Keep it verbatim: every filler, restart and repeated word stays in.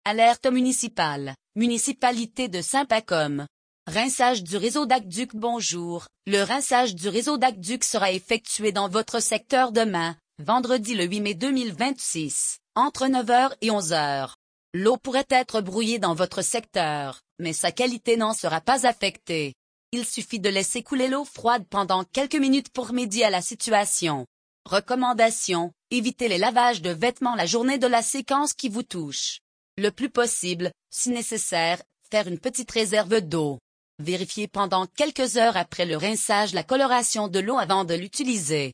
Alerte municipale, municipalité de Saint-Pacôme. Rinçage du réseau d'aqueduc. Bonjour, le rinçage du réseau d'aqueduc sera effectué dans votre secteur demain, vendredi le huit mai deux mille vingt-six, entre neuf heures et onze heures. L'eau pourrait être brouillée dans votre secteur, mais sa qualité n'en sera pas affectée. Il suffit de laisser couler l'eau froide pendant quelques minutes pour remédier à la situation. Recommandation, évitez les lavages de vêtements la journée de la séquence qui vous touche. Le plus possible, si nécessaire, faire une petite réserve d'eau. Vérifiez pendant quelques heures après le rinçage la coloration de l'eau avant de l'utiliser.